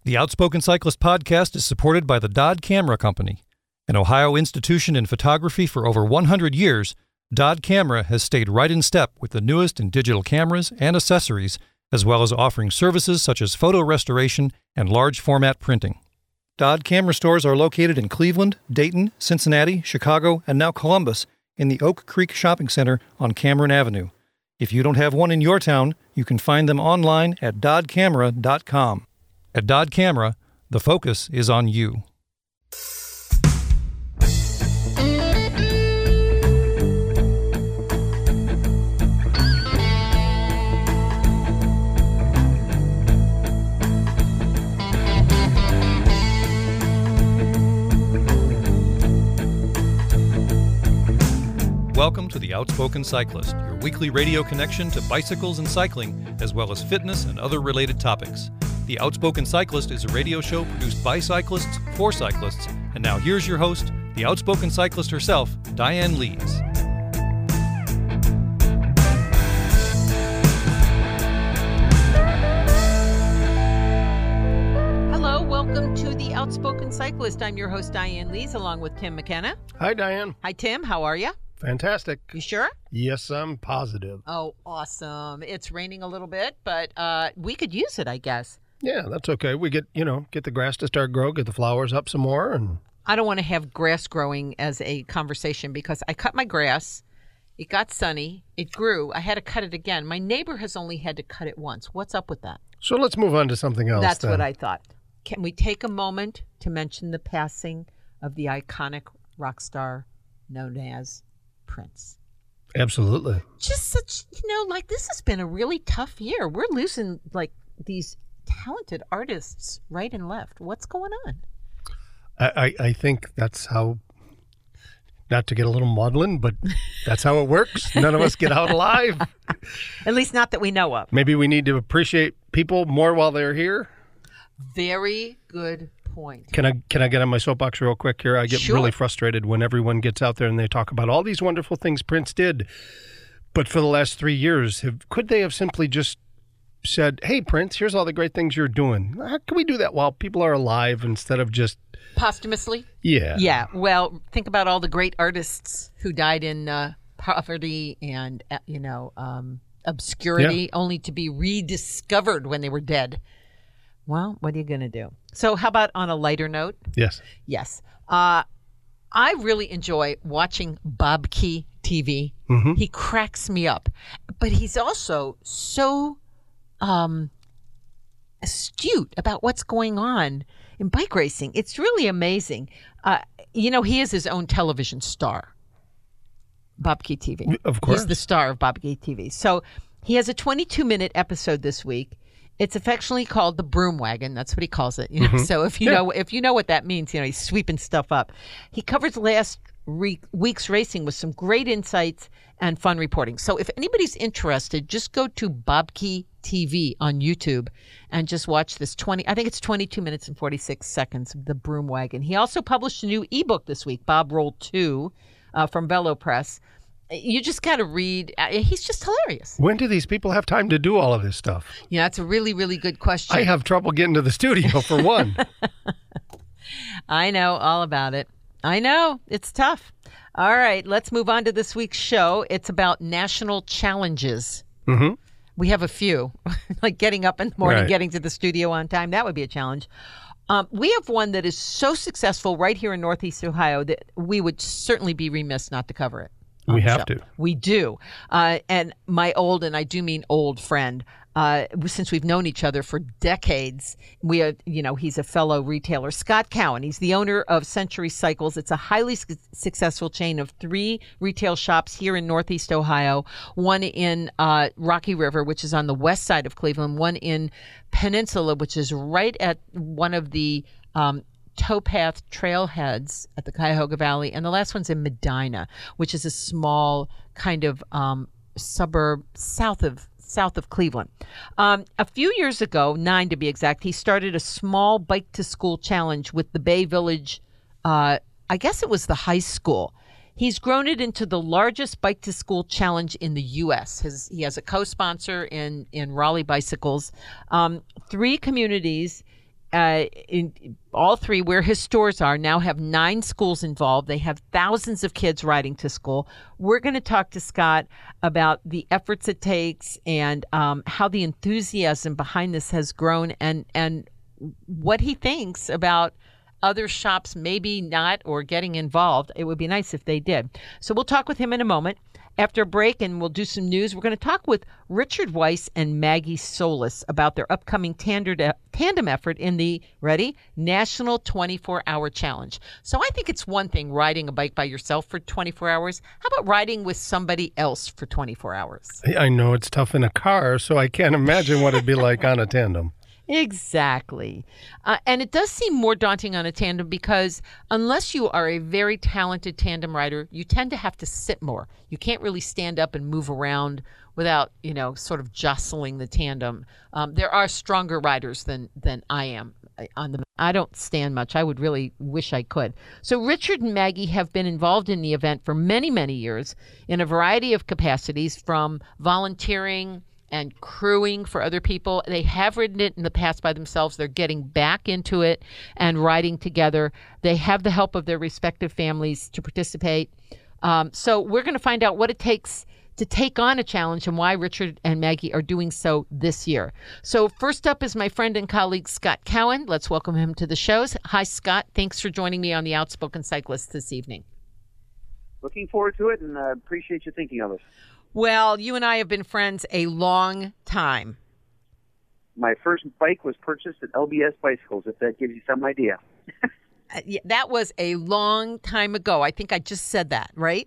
The Outspoken Cyclist podcast is supported by the Dodd Camera Company. An Ohio institution in photography for over 100 years, Dodd Camera has stayed right in step with the newest in digital cameras and accessories, as well as offering services such as photo restoration and large format printing. Dodd Camera stores are located in Cleveland, Dayton, Cincinnati, Chicago, and now Columbus in the Oak Creek Shopping Center on Cameron Avenue. If you don't have one in your town, you can find them online at doddcamera.com. At Dodd Camera, the focus is on you. Welcome to The Outspoken Cyclist, your weekly radio connection to bicycles and cycling, as well as fitness and other related topics. The Outspoken Cyclist is a radio show produced by cyclists for cyclists. And now here's your host, the outspoken cyclist herself, Diane Lees. Hello, welcome to The Outspoken Cyclist. I'm your host, Diane Lees, along with Tim McKenna. Hi, Diane. Hi, Tim. How are you? Fantastic. You sure? Yes, I'm positive. Oh, awesome. It's raining a little bit, but we could use it, I guess. Yeah, that's okay. We get the grass to start grow, get the flowers up some more. And I don't want to have grass growing as a conversation because I cut my grass. It got sunny. It grew. I had to cut it again. My neighbor has only had to cut it once. What's up with that? So let's move on to something else. That's then. what I thought. Can we take a moment to mention the passing of the iconic rock star known as Prince? Absolutely. Just such, this has been a really tough year. We're losing these talented artists right and left. What's going on? I think that's how, not to get a little maudlin, but that's how it works. None of us get out alive. At least not that we know of. Maybe we need to appreciate people more while they're here. Very good point. Can I get on my soapbox real quick here? I get Sure. really frustrated when everyone gets out there and they talk about all these wonderful things Prince did. But for the last 3 years, could they have simply just said, hey, Prince, here's all the great things you're doing. How can we do that while people are alive instead of just... Posthumously? Yeah. Yeah. Well, think about all the great artists who died in poverty and, obscurity, only to be rediscovered when they were dead. Well, what are you going to do? So how about on a lighter note? Yes. Yes. I really enjoy watching Bob Key TV. Mm-hmm. He cracks me up. But he's also so astute about what's going on in bike racing. It's really amazing. He is his own television star, Bob Key TV. Of course. He's the star of Bob Key TV. So he has a 22-minute episode this week. It's affectionately called the Broom Wagon. That's what he calls it. Mm-hmm. So if you know what that means, he's sweeping stuff up. He covers last week's racing with some great insights and fun reporting. So if anybody's interested, just go to Bob Key TV on YouTube and just watch this 22 minutes and 46 seconds of the Broom Wagon. He also published a new ebook this week, Bob Roll 2, from Velo Press. You just got to read. He's just hilarious. When do these people have time to do all of this stuff? Yeah, that's a really, really good question. I have trouble getting to the studio, for one. I know all about it. I know. It's tough. All right, let's move on to this week's show. It's about national challenges. Mm-hmm. We have a few, like getting up in the morning, Right. getting to the studio on time. That would be a challenge. We have one that is so successful right here in Northeast Ohio that we would certainly be remiss not to cover it. We on the have show. to. We do. And my old, and I do mean old friend, since we've known each other for decades, we are, he's a fellow retailer, Scott Cowan. He's the owner of Century Cycles. It's a highly successful chain of 3 retail shops here in Northeast Ohio, one in Rocky River, which is on the west side of Cleveland, one in Peninsula, which is right at one of the towpath trailheads at the Cuyahoga Valley, and the last one's in Medina, which is a small kind of suburb south of Cleveland. A few years ago, 9 to be exact, he started a small bike to school challenge with the Bay Village. I guess it was the high school. He's grown it into the largest bike to school challenge in the U.S. He has a co-sponsor in Raleigh Bicycles. 3 communities in all three, where his stores are, now have 9 schools involved. They have thousands of kids riding to school. We're going to talk to Scott about the efforts it takes and how the enthusiasm behind this has grown and what he thinks about other shops maybe not or getting involved. It would be nice if they did. So we'll talk with him in a moment. After a break, and we'll do some news, we're going to talk with Richard Weiss and Maggie Solis about their upcoming tandem effort in the, ready, National 24-Hour Challenge. So I think it's one thing riding a bike by yourself for 24 hours. How about riding with somebody else for 24 hours? I know it's tough in a car, so I can't imagine what it'd be like on a tandem. Exactly. And it does seem more daunting on a tandem because unless you are a very talented tandem rider, you tend to have to sit more. You can't really stand up and move around without, sort of jostling the tandem. There are stronger riders than I am on the. I don't stand much. I would really wish I could. So Richard and Maggie have been involved in the event for many, many years in a variety of capacities, from volunteering and crewing for other people. They have ridden it in the past by themselves. They're getting back into it and riding together. They have the help of their respective families to participate. So we're going to find out what it takes to take on a challenge and why Richard and Maggie are doing so this year. So first up is my friend and colleague, Scott Cowan. Let's welcome him to the show. Hi, Scott. Thanks for joining me on The Outspoken Cyclist this evening. Looking forward to it, and appreciate you thinking of us. Well, you and I have been friends a long time. My first bike was purchased at LBS Bicycles, if that gives you some idea. Yeah, that was a long time ago. I think I just said that, right?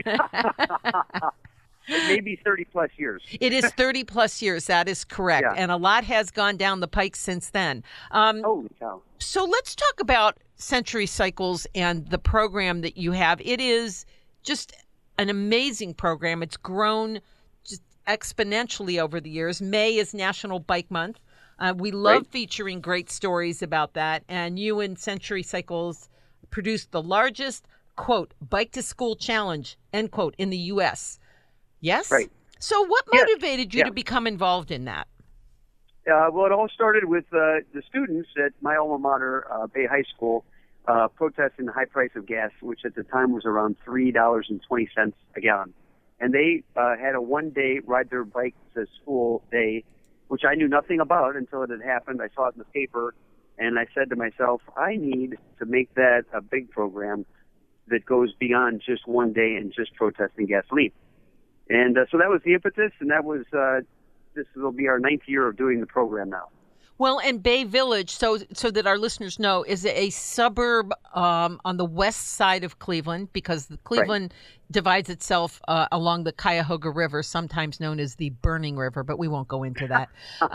Maybe 30-plus years. It is 30-plus years. That is correct. Yeah. And a lot has gone down the pike since then. Holy cow. So let's talk about Century Cycles and the program that you have. It is just an amazing program. It's grown just exponentially over the years. May is National Bike Month. We love featuring great stories about that. And you and Century Cycles produced the largest, quote, bike to school challenge, end quote, in the U.S. Yes? Right. So what motivated you to become involved in that? Well, it all started with the students at my alma mater, Bay High School, protesting the high price of gas, which at the time was around $3.20 a gallon. And they had a one-day ride their bike to school day, which I knew nothing about until it had happened. I saw it in the paper, and I said to myself, I need to make that a big program that goes beyond just one day and just protesting gasoline. And so that was the impetus, and that was this will be our 9th year of doing the program now. Well, and Bay Village, so that our listeners know, is a suburb on the west side of Cleveland, because Cleveland divides itself along the Cuyahoga River, sometimes known as the Burning River, but we won't go into that.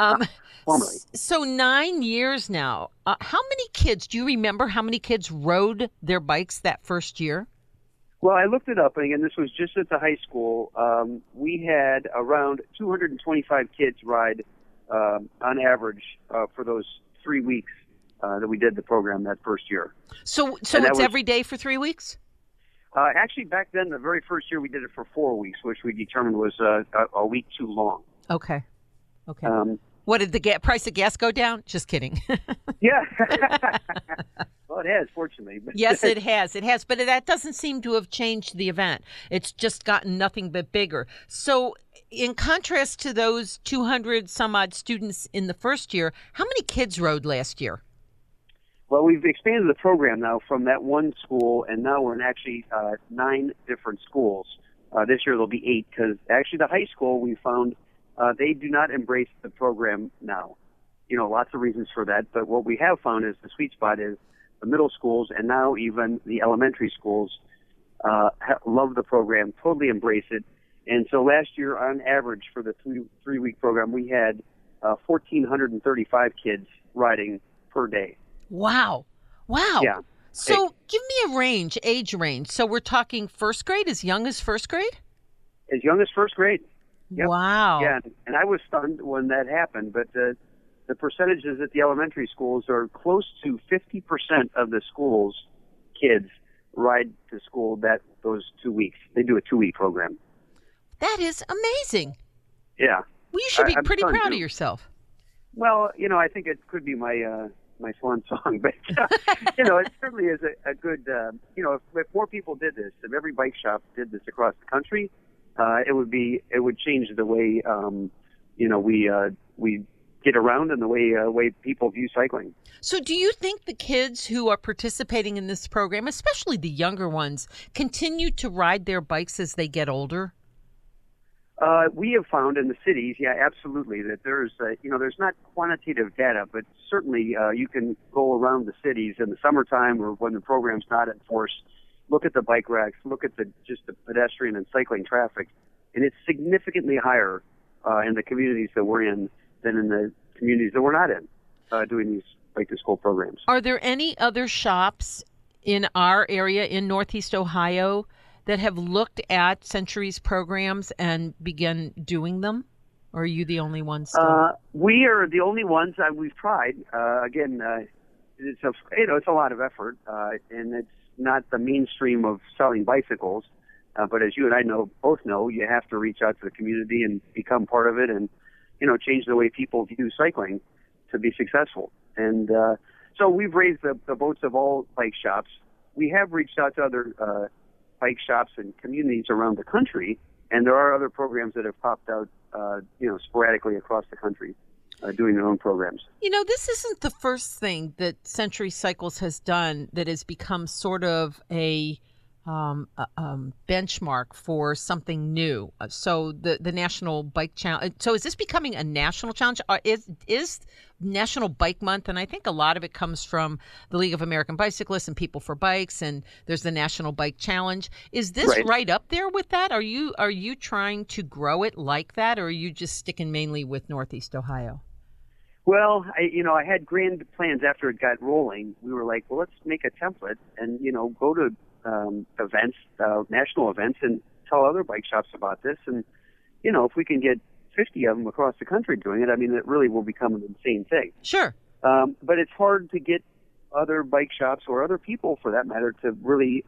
So 9 years now. How many kids, do you remember how many kids rode their bikes that first year? Well, I looked it up, and again, this was just at the high school. We had around 225 kids ride on average for those 3 weeks that we did the program that first year. So it's every day for 3 weeks? Actually, back then, the very first year, we did it for 4 weeks, which we determined was a week too long. Okay. What, did the price of gas go down? Just kidding. Yeah. Well, it has, fortunately. Yes, it has. But that doesn't seem to have changed the event. It's just gotten nothing but bigger. So in contrast to those 200 some odd students in the first year, how many kids rode last year? Well, we've expanded the program now from that one school, and now we're in actually 9 different schools. This year there'll be 8, because actually the high school, we found they do not embrace the program now. Lots of reasons for that, but what we have found is the sweet spot is the middle schools, and now even the elementary schools love the program, totally embrace it. And so last year, on average, for the three-week program, we had 1,435 kids riding per day. Wow. Yeah. So give me a age range. So we're talking first grade, as young as first grade? As young as first grade. Yep. Wow. Yeah, and I was stunned when that happened, but the percentages at the elementary schools are close to 50% of the school's kids ride to school those 2 weeks. They do a 2-week program. That is amazing. Yeah. Well, you should be I'm pretty proud too. of yourself. Well, I think it could be my my swan song, but it certainly is a good. If more people did this, if every bike shop did this across the country, it would change the way we get around and the way people view cycling. So do you think the kids who are participating in this program, especially the younger ones, continue to ride their bikes as they get older? We have found in the cities, absolutely, that there's not quantitative data, but certainly you can go around the cities in the summertime or when the program's not in force, look at the bike racks, look at the pedestrian and cycling traffic, and it's significantly higher in the communities that we're in than in the communities that we're not in doing these bike to school programs. Are there any other shops in our area in Northeast Ohio that have looked at Century's programs and begun doing them? Or are you the only ones still? We are the only ones that we've tried. It's a lot of effort, and it's not the mainstream of selling bicycles. But as you and I both know, you have to reach out to the community and become part of it, and change the way people view cycling to be successful. And so we've raised the boats of all bike shops. We have reached out to other bike shops and communities around the country, and there are other programs that have popped out, sporadically across the country, doing their own programs. This isn't the first thing that Century Cycles has done that has become sort of a benchmark for something new. So the National Bike Challenge. So is this becoming a national challenge? Is National Bike Month, and I think a lot of it comes from the League of American Bicyclists and People for Bikes, and there's the National Bike Challenge. Is this right up there with that? Are you trying to grow it like that, or are you just sticking mainly with Northeast Ohio? Well, I had grand plans after it got rolling. We were like, well, let's make a template and, go to events, national events, and tell other bike shops about this. And, if we can get 50 of them across the country doing it, it really will become an insane thing. Sure. But it's hard to get other bike shops or other people, for that matter, to really,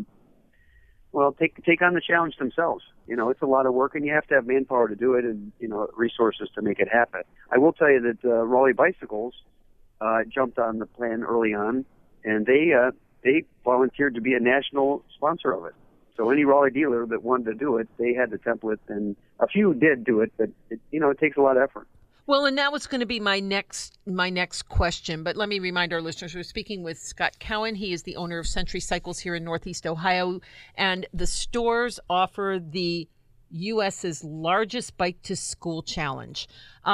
take on the challenge themselves. It's a lot of work, and you have to have manpower to do it and, resources to make it happen. I will tell you that Raleigh Bicycles jumped on the plan early on, and they volunteered to be a national sponsor of it. So any Raleigh dealer that wanted to do it, they had the template, and a few did do it, but it takes a lot of effort. Well, and that was going to be my next question, but let me remind our listeners, we're speaking with Scott Cowan. He is the owner of Century Cycles here in Northeast Ohio, and the stores offer the U.S.'s largest bike-to-school challenge.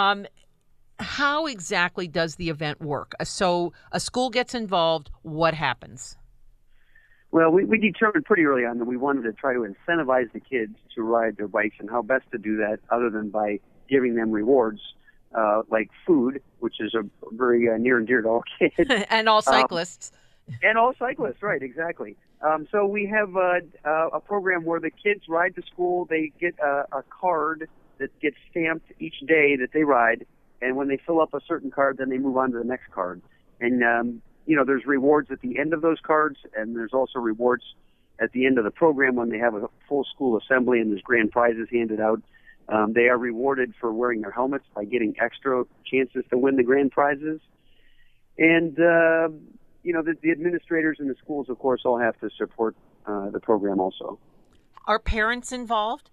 How exactly does the event work? So a school gets involved, what happens? Well, we determined pretty early on that we wanted to try to incentivize the kids to ride their bikes, and how best to do that other than by giving them rewards like food, which is a very near and dear to all kids. And all cyclists. And all cyclists, right, exactly. So we have a program where the kids ride to school. They get a card that gets stamped each day that they ride, and when they fill up a certain card, then they move on to the next card. And there's rewards at the end of those cards, and there's also rewards at the end of the program when they have a full school assembly and there's grand prizes handed out. They are rewarded for wearing their helmets by getting extra chances to win the grand prizes. And, the administrators in the schools, of course, all have to support the program also. Are parents involved?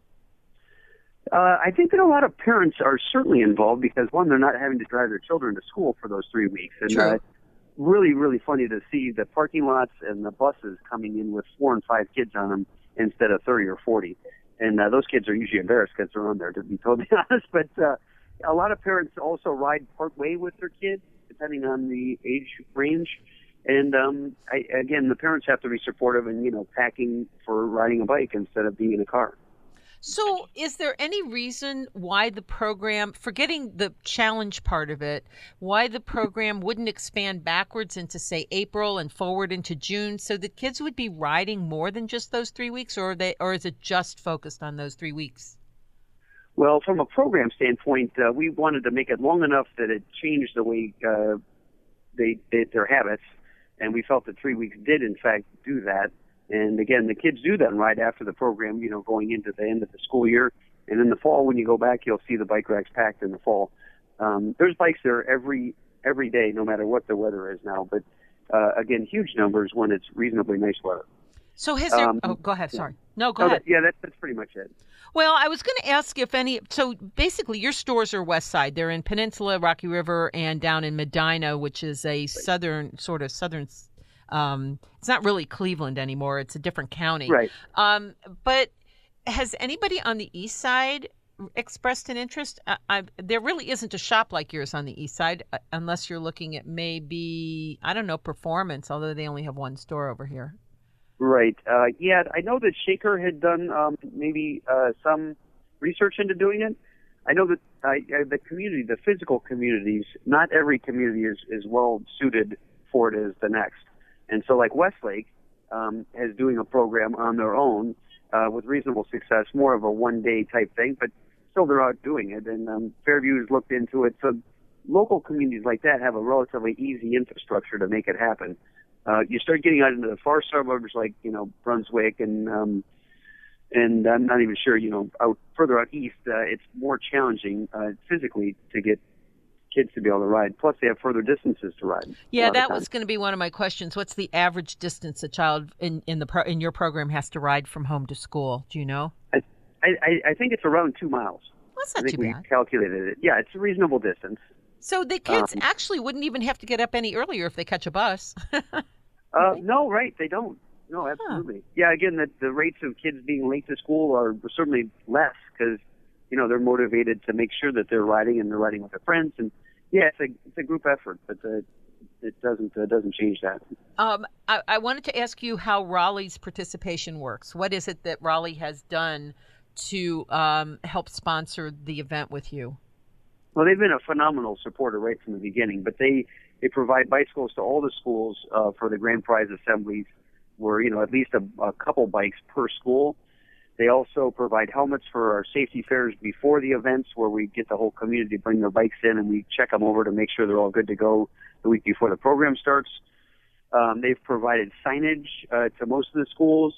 I think that a lot of parents are certainly involved because, one, they're not having to drive their children to school for those 3 weeks. And really, really funny to see the parking lots and the buses coming in with 4 and 5 kids on them instead of 30 or 40. And those kids are usually embarrassed because they're on there, to be totally honest. But a lot of parents also ride part way with their kids, depending on the age range. And, again, the parents have to be supportive and, packing for riding a bike instead of being in a car. So is there any reason why the program, forgetting the challenge part of it, why the program wouldn't expand backwards into, say, April and forward into June so that kids would be riding more than just those 3 weeks, or is it just focused on those 3 weeks? Well, from a program standpoint, we wanted to make it long enough that it changed the way they did their habits, and we felt that 3 weeks did, in fact, do that. And again, the kids do that right after the program, going into the end of the school year. And in the fall, when you go back, you'll see the bike racks packed in the fall. There's bikes there every every day, no matter what the weather is now. But again, huge numbers when it's reasonably nice weather. So has there? Go ahead. Sorry. No, go ahead. That's pretty much it. Well, I was going to ask if any. So basically, your stores are west side. They're in Peninsula, Rocky River, and down in Medina, which is a southern. It's not really Cleveland anymore. It's a different county. Right. But has anybody on the east side expressed an interest? There really isn't a shop like yours on the east side, unless you're looking at maybe, I don't know, Performance, although they only have one store over here. Right. I know that Shaker had done maybe some research into doing it. I know that the community, the physical communities, not every community is well suited for it as the next. And so like Westlake is doing a program on their own with reasonable success, more of a one-day type thing, but still they're out doing it. And Fairview has looked into it. So local communities like that have a relatively easy infrastructure to make it happen. You start getting out into the far suburbs like, Brunswick and I'm not even sure, out further out east, it's more challenging physically to get kids to be able to ride. Plus, they have further distances to ride. Yeah, that was going to be one of my questions. What's the average distance a child in your program has to ride from home to school? Do you know? I think it's around 2 miles. Well, that's not too bad. We calculated it. Yeah, it's a reasonable distance. So the kids actually wouldn't even have to get up any earlier if they catch a bus. No, right, they don't. No, absolutely. Huh. Yeah, again, the rates of kids being late to school are certainly less because, they're motivated to make sure that they're riding and they're riding with their friends. And yeah, it's a group effort, but it doesn't change that. I wanted to ask you how Raleigh's participation works. What is it that Raleigh has done to help sponsor the event with you? Well, they've been a phenomenal supporter right from the beginning, but they provide bicycles to all the schools for the grand prize assemblies where, at least a couple bikes per school. They also provide helmets for our safety fairs before the events where we get the whole community to bring their bikes in and we check them over to make sure they're all good to go the week before the program starts. They've provided signage to most of the schools,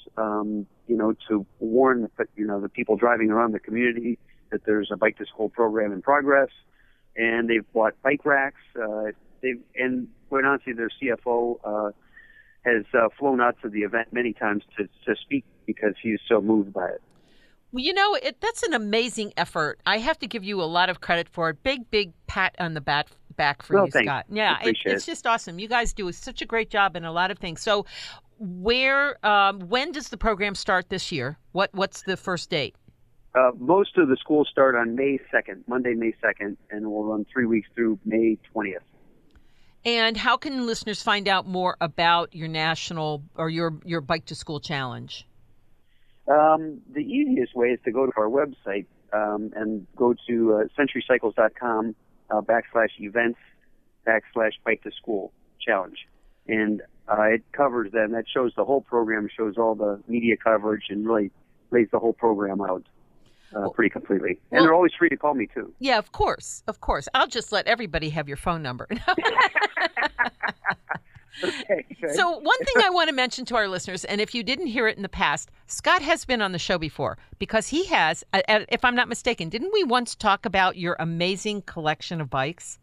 to warn the people driving around the community that there's a bike to school program in progress. And they've bought bike racks. And quite honestly, their CFO has flown out to the event many times to speak because he's so moved by it. Well, that's an amazing effort. I have to give you a lot of credit for it. Big pat on the back for you, thanks. Scott. Yeah, it's just awesome. You guys do such a great job in a lot of things. So when does the program start this year? What's the first date? Most of the schools start on May 2nd, Monday, May 2nd, and we'll run 3 weeks through May 20th. And how can listeners find out more about your national or your Bike to School Challenge? The easiest way is to go to our website and go to centurycycles.com /events/Bike to School Challenge. And it covers them. That shows the whole program, shows all the media coverage, and really lays the whole program out. Pretty completely. And they're always free to call me, too. Yeah, of course. I'll just let everybody have your phone number. Okay, so one thing I want to mention to our listeners, and if you didn't hear it in the past, Scott has been on the show before because he has, if I'm not mistaken, didn't we once talk about your amazing collection of bikes?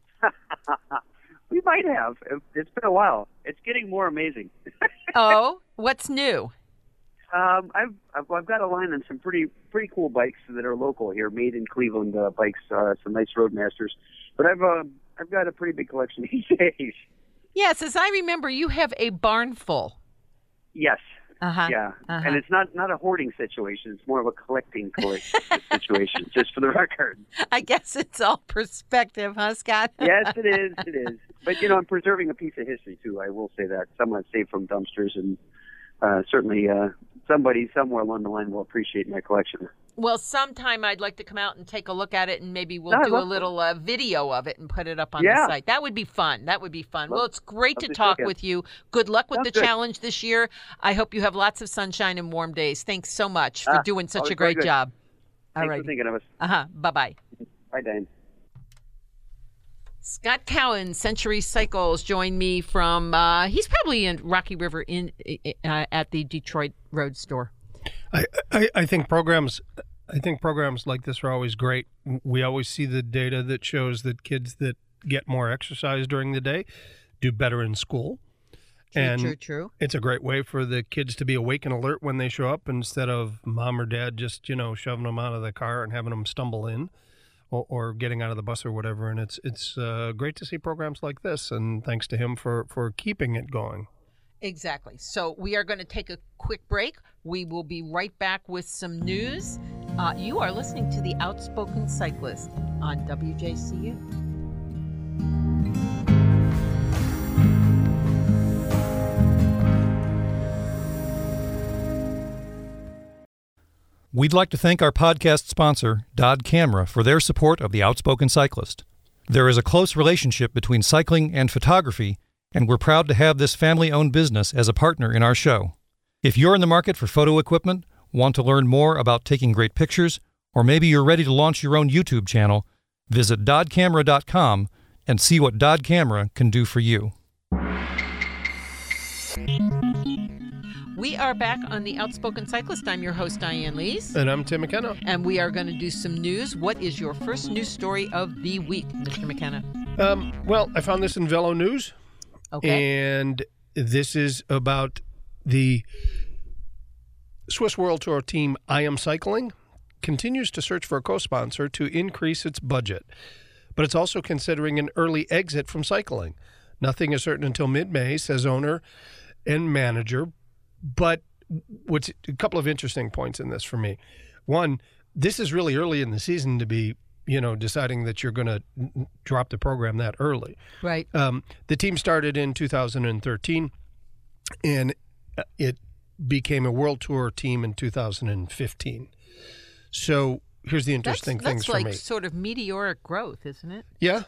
We might have. It's been a while. It's getting more amazing. Oh, what's new? I've got a line on some pretty cool bikes that are local here, made in Cleveland bikes, some nice Roadmasters. But I've got a pretty big collection these days. Yes, as I remember, you have a barn full. Yes. Uh-huh. Yeah. Uh-huh. And it's not a hoarding situation. It's more of a collecting situation, just for the record. I guess it's all perspective, huh, Scott? Yes, it is. It is. But, I'm preserving a piece of history, too. I will say that. Some I've saved from dumpsters, and certainly somebody somewhere along the line will appreciate my collection. Well, sometime I'd like to come out and take a look at it, and maybe we'll do a little video of it and put it up on the site. That would be fun. Well, it's great to talk with you. Good luck with the challenge this year. I hope you have lots of sunshine and warm days. Thanks so much for doing such a great job. Thanks for thinking of us. Bye-bye. Bye, Dan. Scott Cowan, Century Cycles, joined me from, he's probably in Rocky River at the Detroit Road Store. I think programs like this are always great. We always see the data that shows that kids that get more exercise during the day, do better in school. True. It's a great way for the kids to be awake and alert when they show up instead of mom or dad just, shoving them out of the car and having them stumble in or getting out of the bus or whatever. And it's great to see programs like this. And thanks to him for keeping it going. Exactly. So we are going to take a quick break. We will be right back with some news. You are listening to The Outspoken Cyclist on WJCU. We'd like to thank our podcast sponsor, Dodd Camera, for their support of The Outspoken Cyclist. There is a close relationship between cycling and photography, and we're proud to have this family-owned business as a partner in our show. If you're in the market for photo equipment, want to learn more about taking great pictures, or maybe you're ready to launch your own YouTube channel, visit doddcamera.com and see what Dodd Camera can do for you. We are back on The Outspoken Cyclist. I'm your host, Diane Lees. And I'm Tim McKenna. And we are going to do some news. What is your first news story of the week, Mr. McKenna? Well, I found this in Velo News. Okay. And this is about the Swiss World Tour team I Am Cycling continues to search for a co-sponsor to increase its budget. But it's also considering an early exit from cycling. Nothing is certain until mid-May, says owner and manager. But what's a couple of interesting points in this for me. One, this is really early in the season to be, deciding that you're going to drop the program that early. Right. The team started in 2013, and it became a World Tour team in 2015. So here's the interesting things for me. That's like sort of meteoric growth, isn't it? Yeah.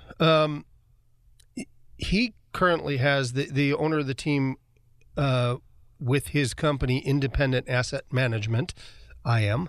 He currently has the owner of the team with his company, Independent Asset Management, IM,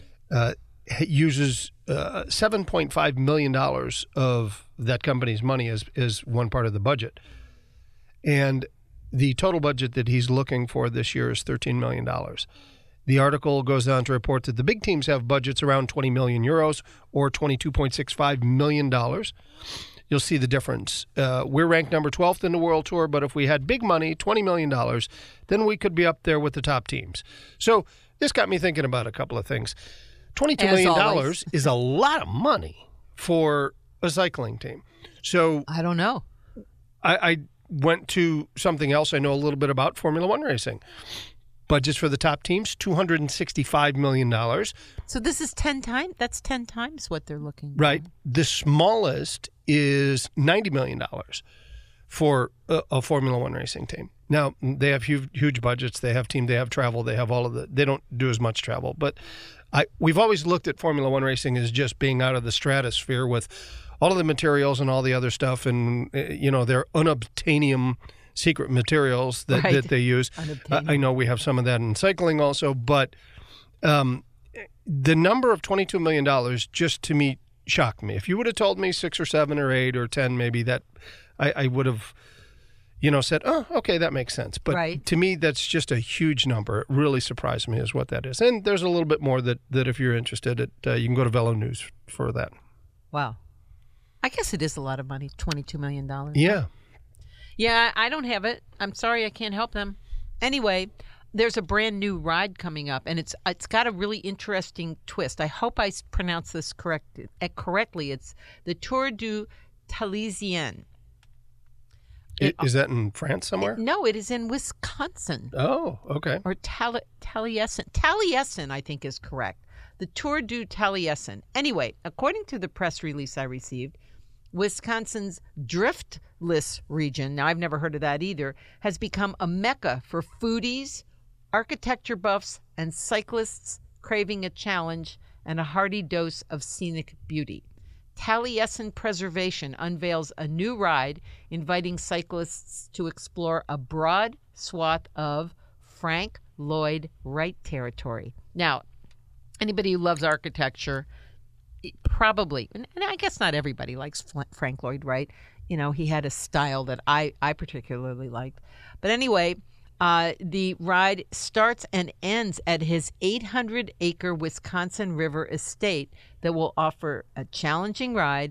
uses $7.5 million of that company's money as one part of the budget. And the total budget that he's looking for this year is $13 million. The article goes on to report that the big teams have budgets around 20 million euros or $22.65 million. You'll see the difference. We're ranked number 12th in the World Tour, but if we had big money, $20 million, then we could be up there with the top teams. So this got me thinking about a couple of things. $22 million is a lot of money for a cycling team. So I don't know. I went to something else I know a little bit about, Formula One racing. Budgets for the top teams, $265 million. So this is 10 times? That's 10 times what they're looking for. Right. The smallest is $90 million for a Formula One racing team. Now, they have huge budgets. They have team. They have travel. They have all of the – they don't do as much travel. But we've always looked at Formula One racing as just being out of the stratosphere with all of the materials and all the other stuff and, their unobtainium – secret materials that they use. I know we have some of that in cycling also, but the number of $22 million just to me shocked me. If you would have told me 6 or 7 or 8 or 10, maybe that I would have, said, oh, okay, that makes sense. But to me, that's just a huge number. It really surprised me is what that is. And there's a little bit more that if you're interested, you can go to Velo News for that. Wow. I guess it is a lot of money, $22 million. Yeah. Yeah, I don't have it. I'm sorry, I can't help them. Anyway, there's a brand new ride coming up, and it's got a really interesting twist. I hope I pronounce this correctly. It's the Tour du Taliesin. Is that in France somewhere? No, it is in Wisconsin. Oh, okay. Or Taliesin. Taliesin, I think, is correct. The Tour du Taliesin. Anyway, according to the press release I received, Wisconsin's Driftless region, now I've never heard of that either, has become a mecca for foodies, architecture buffs, and cyclists craving a challenge and a hearty dose of scenic beauty. Taliesin Preservation unveils a new ride inviting cyclists to explore a broad swath of Frank Lloyd Wright territory. Now, anybody who loves architecture probably, and I guess not everybody likes Frank Lloyd Wright. He had a style that I particularly liked. But anyway, the ride starts and ends at his 800-acre Wisconsin River estate that will offer a challenging ride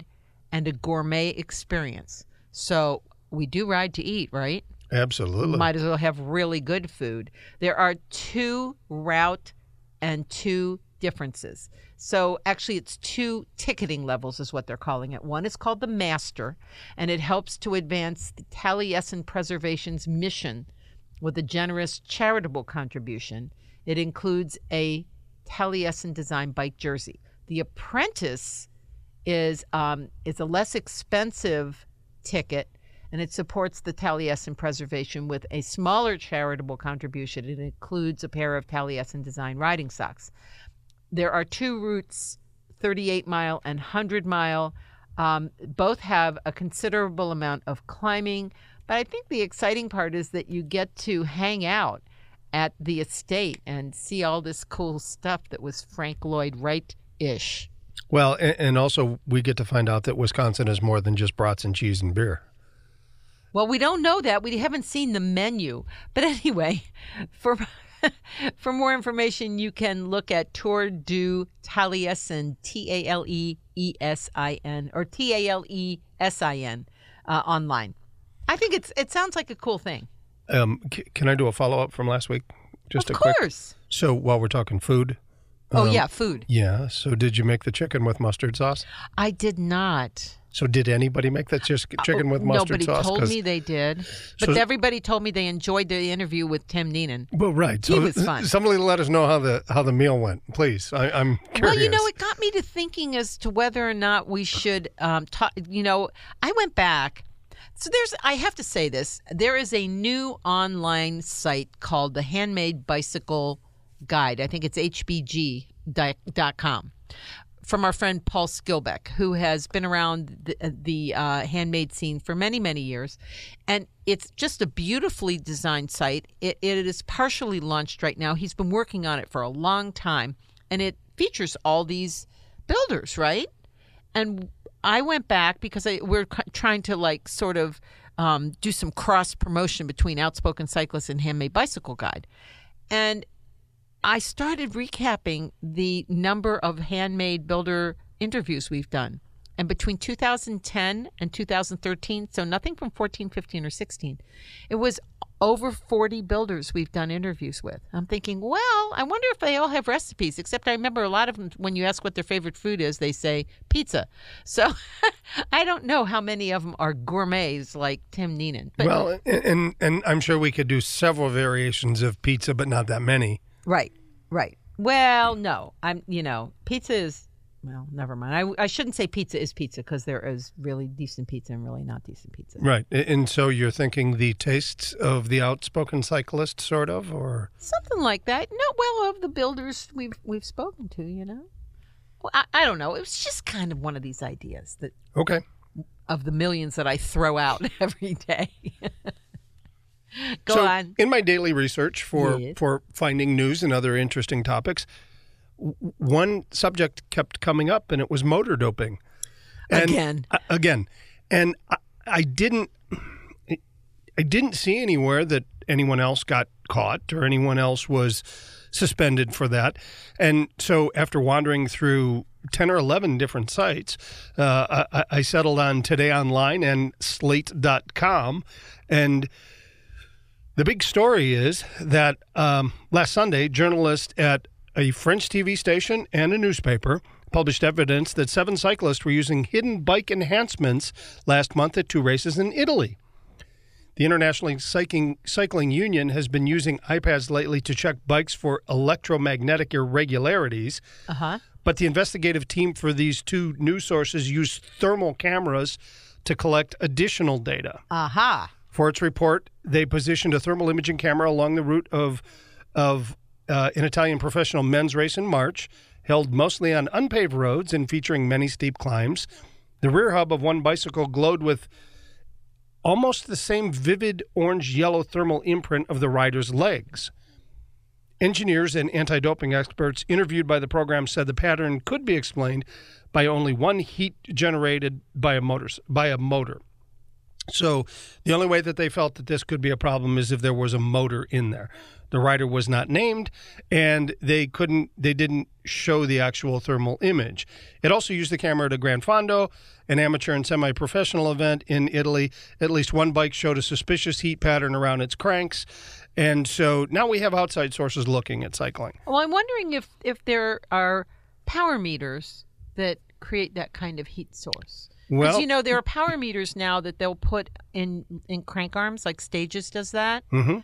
and a gourmet experience. So we do ride to eat, right? Absolutely. Might as well have really good food. There are 2 route and 2 differences. So actually it's 2 ticketing levels is what they're calling it. One is called the Master, and it helps to advance the Taliesin Preservation's mission with a generous charitable contribution. It includes a Taliesin design bike jersey. The Apprentice is a less expensive ticket, and it supports the Taliesin Preservation with a smaller charitable contribution. It includes a pair of Taliesin design riding socks. There are 2 routes, 38-mile and 100-mile. Both have a considerable amount of climbing, but I think the exciting part is that you get to hang out at the estate and see all this cool stuff that was Frank Lloyd Wright-ish. Well, and also we get to find out that Wisconsin is more than just brats and cheese and beer. Well, we don't know that. We haven't seen the menu. But anyway, for more information, you can look at Tour du Taliesin, Taleesin, or Talesin online. I think it sounds like a cool thing. Can I do a follow-up from last week? Just of a quick. Course. So while we're talking food. Food. Yeah. So did you make the chicken with mustard sauce? I did not. So did anybody make that chicken with mustard sauce? Nobody told me they did. But everybody told me they enjoyed the interview with Tim Neenan. Well, right. So he was fun. Somebody let us know how the meal went, please. I'm curious. Well, it got me to thinking as to whether or not we should talk. I went back. So I have to say this. There is a new online site called the Handmade Bicycle Guide. I think it's hbg.com. From our friend Paul Skilbeck, who has been around the handmade scene for many, many years. And it's just a beautifully designed site. It is partially launched right now. He's been working on it for a long time. And it features all these builders, right? And I went back because we're trying to sort of do some cross-promotion between Outspoken Cyclists and Handmade Bicycle Guide. And I started recapping the number of handmade builder interviews we've done. And between 2010 and 2013, so nothing from 14, 15, or 16, it was over 40 builders we've done interviews with. I'm thinking, well, I wonder if they all have recipes, except I remember a lot of them, when you ask what their favorite food is, they say pizza. So I don't know how many of them are gourmets like Tim Neenan. But, well, and I'm sure we could do several variations of pizza, but not that many. Right. Well, no, pizza is, well, never mind. I shouldn't say pizza is pizza because there is really decent pizza and really not decent pizza. Right. And so you're thinking the tastes of the Outspoken Cyclist, sort of, or something like that. No, well, of the builders we've spoken to, Well, I don't know. It was just kind of one of these ideas that. Okay. Of the millions that I throw out every day. Go on. In my daily research for finding news and other interesting topics, one subject kept coming up, and it was motor doping. And, again. And I didn't see anywhere that anyone else got caught or anyone else was suspended for that. And so after wandering through 10 or 11 different sites, I settled on Today Online and Slate.com. And the big story is that last Sunday, journalists at a French TV station and a newspaper published evidence that 7 cyclists were using hidden bike enhancements last month at 2 races in Italy. The International Cycling Union has been using iPads lately to check bikes for electromagnetic irregularities. But the investigative team for these 2 news sources used thermal cameras to collect additional data. For its report, they positioned a thermal imaging camera along the route of an Italian professional men's race in March, held mostly on unpaved roads and featuring many steep climbs. The rear hub of one bicycle glowed with almost the same vivid orange-yellow thermal imprint of the rider's legs. Engineers and anti-doping experts interviewed by the program said the pattern could be explained by only one heat generated by a motor. So the only way that they felt that this could be a problem is if there was a motor in there. The rider was not named, and they didn't show the actual thermal image. It also used the camera at a Gran Fondo, an amateur and semi-professional event in Italy. At least one bike showed a suspicious heat pattern around its cranks. And so now we have outside sources looking at cycling. Well, I'm wondering if there are power meters that create that kind of heat source. Because, there are power meters now that they'll put in crank arms, like Stages does that. Mm-hmm.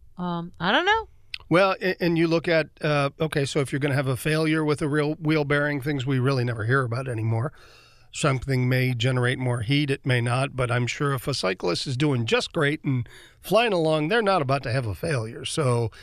I don't know. Well, and you look at, so if you're going to have a failure with a real wheel bearing, things we really never hear about anymore. Something may generate more heat, it may not, but I'm sure if a cyclist is doing just great and flying along, they're not about to have a failure. So,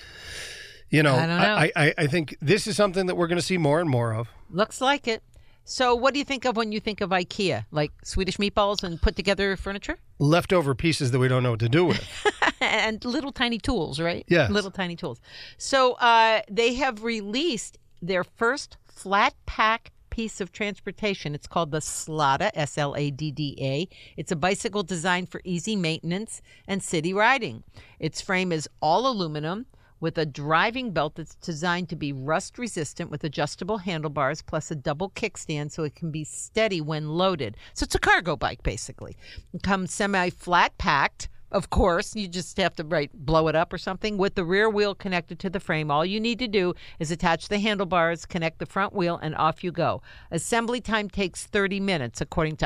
I don't know. I think this is something that we're going to see more and more of. Looks like it. So what do you think of when you think of IKEA? Like Swedish meatballs and put together furniture? Leftover pieces that we don't know what to do with. And little tiny tools, right? Yes. Little tiny tools. So they have released their first flat pack piece of transportation. It's called the Sladda, Sladda. It's a bicycle designed for easy maintenance and city riding. Its frame is all aluminum, with a driving belt that's designed to be rust-resistant with adjustable handlebars plus a double kickstand so it can be steady when loaded. So it's a cargo bike, basically. It comes semi-flat packed. Of course, you just have to blow it up or something. With the rear wheel connected to the frame, all you need to do is attach the handlebars, connect the front wheel, and off you go. Assembly time takes 30 minutes, according to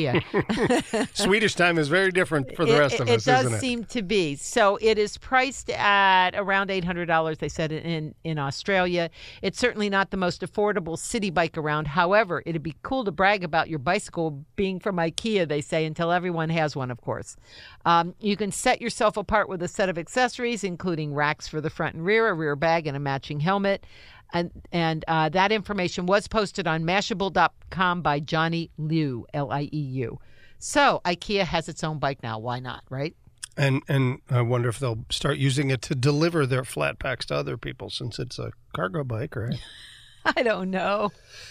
IKEA. Swedish time is very different for the rest of us, isn't it? It does seem to be. So it is priced at around $800, they said, in Australia. It's certainly not the most affordable city bike around. However, it'd be cool to brag about your bicycle being from IKEA, they say, until everyone has one, of course. You can set yourself apart with a set of accessories, including racks for the front and rear, a rear bag, and a matching helmet. And that information was posted on Mashable.com by Johnny Liu, Lieu. So IKEA has its own bike now. Why not, right? And I wonder if they'll start using it to deliver their flat packs to other people, since it's a cargo bike, right? I don't know.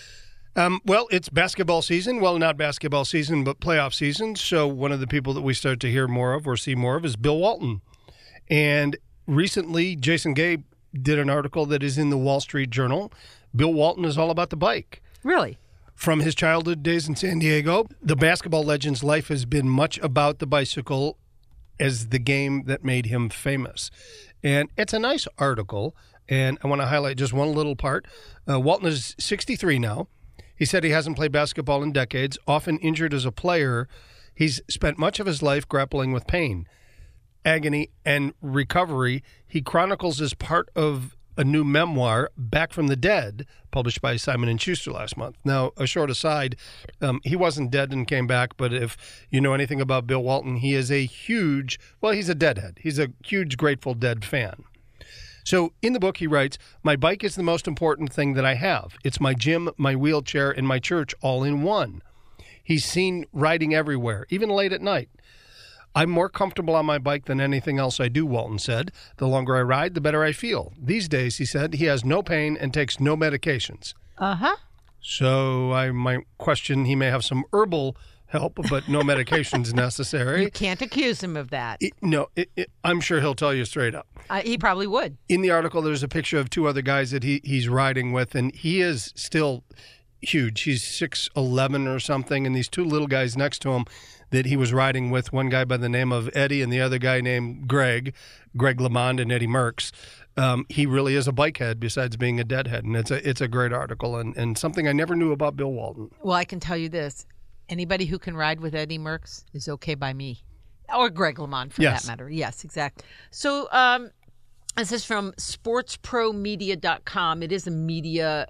Well, it's basketball season. Well, not basketball season, but playoff season. So one of the people that we start to hear more of or see more of is Bill Walton. And recently, Jason Gay did an article that is in the Wall Street Journal. Bill Walton is all about the bike. Really? From his childhood days in San Diego, the basketball legend's life has been much about the bicycle as the game that made him famous. And it's a nice article, and I want to highlight just one little part. Walton is 63 now. He said he hasn't played basketball in decades, often injured as a player. He's spent much of his life grappling with pain, agony, and recovery. He chronicles as part of a new memoir, Back from the Dead, published by Simon & Schuster last month. Now, a short aside, he wasn't dead and came back, but if you know anything about Bill Walton, he is he's a Deadhead. He's a huge Grateful Dead fan. So in the book, he writes, "My bike is the most important thing that I have. It's my gym, my wheelchair, and my church all in one." He's seen riding everywhere, even late at night. "I'm more comfortable on my bike than anything else I do," Walton said. "The longer I ride, the better I feel. These days," he said, "he has no pain and takes no medications." Uh-huh. So I might question he may have some herbal help, but no medications necessary. You can't accuse him of that. I'm sure he'll tell you straight up. He probably would. In the article, there's a picture of two other guys that he's riding with, and he is still huge. He's 6'11" or something, and these two little guys next to him that he was riding with, one guy by the name of Eddie and the other guy named Greg LeMond and Eddie Merckx. He really is a bikehead besides being a deadhead, and it's a great article and something I never knew about Bill Walton. Well, I can tell you this. Anybody who can ride with Eddie Merckx is okay by me. Or Greg LeMond, for that matter. Yes, exactly. So this is from sportspromedia.com. It is a media,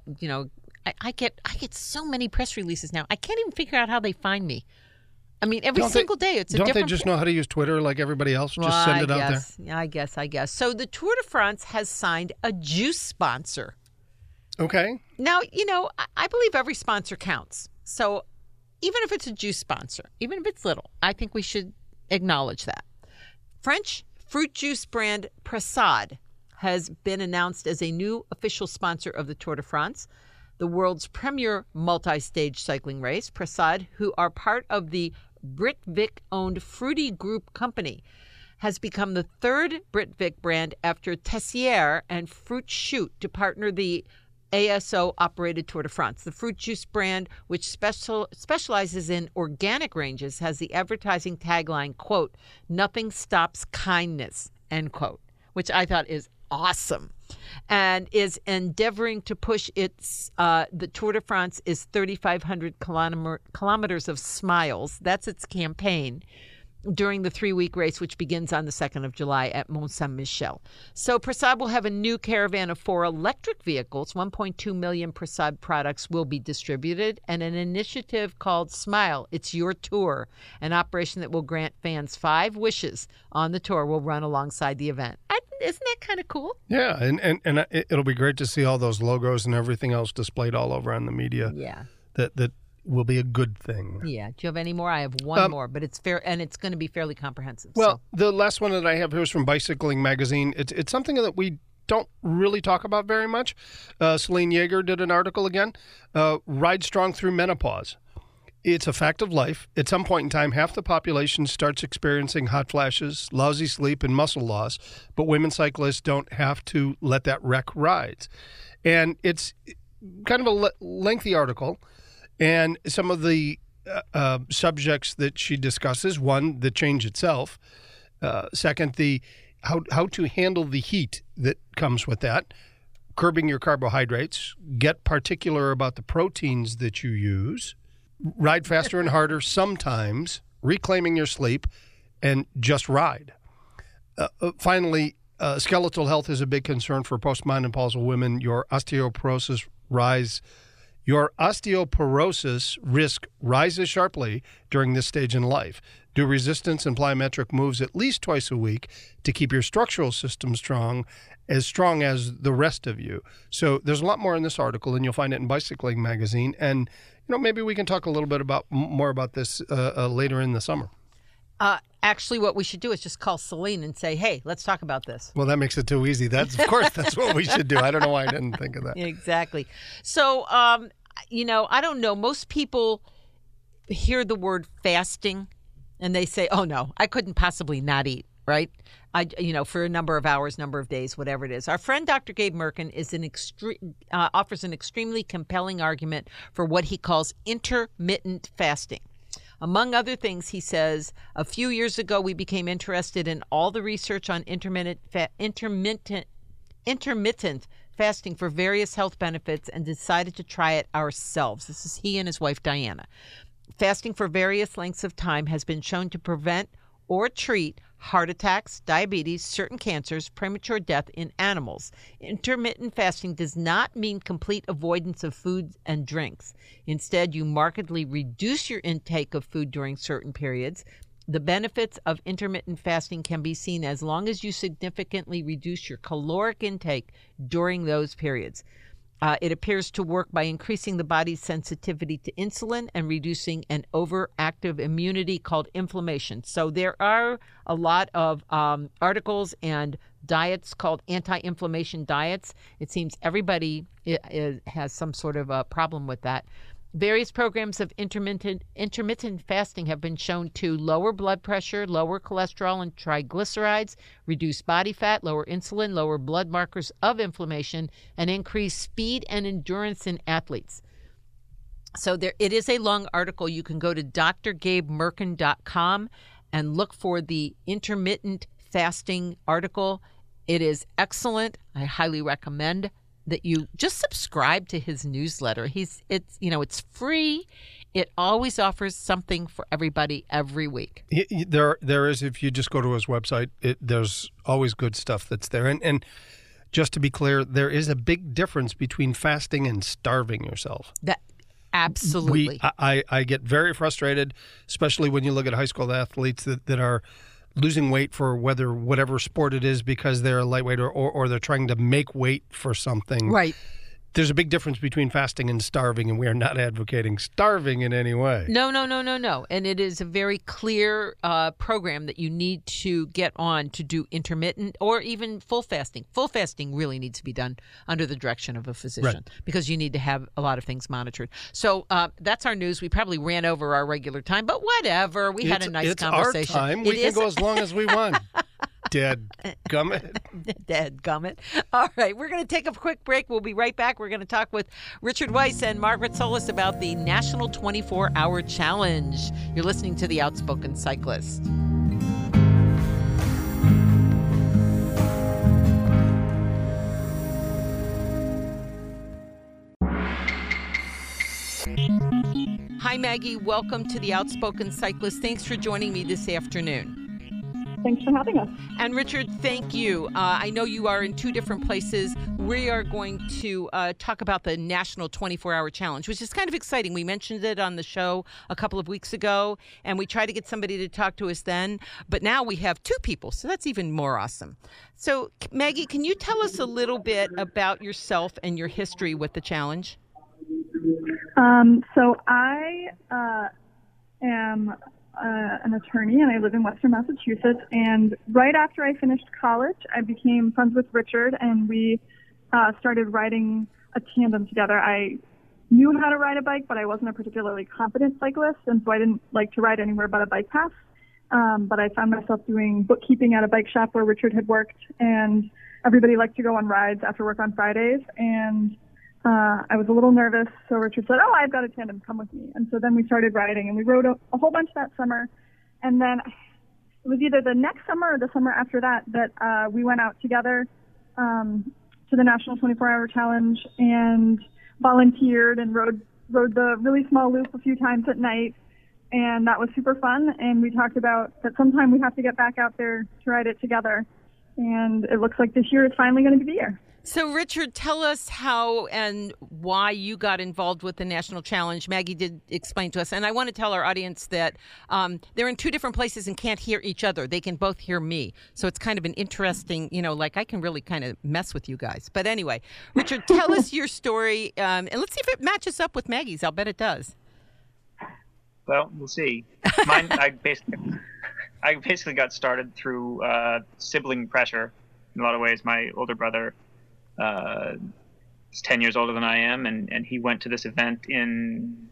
I get so many press releases now. I can't even figure out how they find me. I mean, every single day it's a different... Don't they just know how to use Twitter like everybody else? Just send it out there? Yeah, I guess. So the Tour de France has signed a juice sponsor. Okay. Now, I believe every sponsor counts. So even if it's a juice sponsor, even if it's little, I think we should acknowledge that. French fruit juice brand Prasad has been announced as a new official sponsor of the Tour de France, the world's premier multi-stage cycling race. Prasad, who are part of the Britvic-owned Fruity Group company, has become the third Britvic brand after Tessier and Fruit Shoot to partner the ASO-operated Tour de France. The fruit juice brand, which specializes in organic ranges, has the advertising tagline, quote, "Nothing stops kindness," end quote, which I thought is awesome, and is endeavoring to push its, the Tour de France is 3,500 kilometers of smiles. That's its campaign during the 3-week race, which begins on the 2nd of July at Mont Saint-Michel. So Prasad will have a new caravan of 4 electric vehicles. 1.2 million Prasad products will be distributed, and an initiative called Smile, It's Your Tour, an operation that will grant fans 5 wishes on the tour, will run alongside the event. Isn't that kind of cool? Yeah, and it'll be great to see all those logos and everything else displayed all over on the media. Yeah. That will be a good thing. Yeah. Do you have any more? I have one more, but it's fair, and it's going to be fairly comprehensive. Well, the last one that I have here is from Bicycling Magazine. It's something that we don't really talk about very much. Celine Yeager did an article again, Ride Strong Through Menopause. It's a fact of life. At some point in time, half the population starts experiencing hot flashes, lousy sleep, and muscle loss, but women cyclists don't have to let that wreck rise. And it's kind of a lengthy article. And some of the subjects that she discusses: one, the change itself; second, the how to handle the heat that comes with that; curbing your carbohydrates; get particular about the proteins that you use; ride faster and harder sometimes; reclaiming your sleep; and just ride. Finally, skeletal health is a big concern for postmenopausal women. Your osteoporosis risk rises sharply during this stage in life. Do resistance and plyometric moves at least twice a week to keep your structural system strong as the rest of you. So there's a lot more in this article, and you'll find it in Bicycling Magazine. And maybe we can talk a little bit more about this later in the summer. Actually, what we should do is just call Celine and say, "Hey, let's talk about this." Well, that makes it too easy. That's what we should do. I don't know why I didn't think of that. Exactly. So, I don't know. Most people hear the word fasting and they say, "Oh no, I couldn't possibly not eat." Right? For a number of hours, number of days, whatever it is. Our friend Dr. Gabe Mirkin offers an extremely compelling argument for what he calls intermittent fasting. Among other things, he says, a few years ago, we became interested in all the research on intermittent fasting for various health benefits and decided to try it ourselves. This is he and his wife, Diana. Fasting for various lengths of time has been shown to prevent or treat heart attacks, diabetes, certain cancers, premature death in animals. Intermittent fasting does not mean complete avoidance of foods and drinks. Instead, you markedly reduce your intake of food during certain periods. The benefits of intermittent fasting can be seen as long as you significantly reduce your caloric intake during those periods. It appears to work by increasing the body's sensitivity to insulin and reducing an overactive immunity called inflammation. So there are a lot of articles and diets called anti-inflammation diets. It seems everybody has some sort of a problem with that. Various programs of intermittent fasting have been shown to lower blood pressure, lower cholesterol and triglycerides, reduce body fat, lower insulin, lower blood markers of inflammation, and increase speed and endurance in athletes. So it is a long article. You can go to drgabemirkin.com and look for the intermittent fasting article. It is excellent. I highly recommend that you just subscribe to his newsletter. It's free. It always offers something for everybody every week. There is, if you just go to his website, there's always good stuff that's there. And just to be clear, there is a big difference between fasting and starving yourself. Absolutely. I get very frustrated, especially when you look at high school athletes that are losing weight for whatever sport it is because they're lightweight or they're trying to make weight for something. Right. there's a big difference between fasting and starving, and we are not advocating starving in any way. No. And it is a very clear program that you need to get on to do intermittent or even full fasting. Full fasting really needs to be done under the direction of a physician because you need to have a lot of things monitored. So that's our news. We probably ran over our regular time, but whatever. We had a nice conversation. It's our time. We can go as long as we want. Dead gummit. Dead gummit. All right, we're going to take a quick break. We'll be right back. We're going to talk with Richard Weiss and Margaret Solis about the National 24-Hour Challenge. You're listening to The Outspoken Cyclist. Hi, Maggie. Welcome to The Outspoken Cyclist. Thanks for joining me this afternoon. Thanks for having us. And Richard, thank you. I know you are in two different places. We are going to talk about the National 24-Hour Challenge, which is kind of exciting. We mentioned it on the show a couple of weeks ago, and we tried to get somebody to talk to us then. But now we have two people, so that's even more awesome. So, Maggie, can you tell us a little bit about yourself and your history with the challenge? So I am an attorney, and I live in Western Massachusetts. And right after I finished college, I became friends with Richard, and we started riding a tandem together. I knew how to ride a bike, but I wasn't a particularly competent cyclist, and so I didn't like to ride anywhere but a bike path. But I found myself doing bookkeeping at a bike shop where Richard had worked, and everybody liked to go on rides after work on Fridays. And I was a little nervous, so Richard said, I've got a tandem, come with me. And so then we started riding, and we rode a whole bunch that summer. And then it was either the next summer or the summer after that we went out together to the National 24-Hour Challenge and volunteered and rode the really small loop a few times at night. And that was super fun. And we talked about that sometime we have to get back out there to ride it together. And it looks like this year is finally going to be the year. So, Richard, tell us how and why you got involved with the National Challenge. Maggie did explain to us, and I want to tell our audience that they're in two different places and can't hear each other. They can both hear me. So it's kind of an interesting, I can really kind of mess with you guys. But anyway, Richard, tell us your story, and let's see if it matches up with Maggie's. I'll bet it does. Well, we'll see. Mine, I basically got started through sibling pressure in a lot of ways. My older brother is 10 years older than I am, and he went to this event in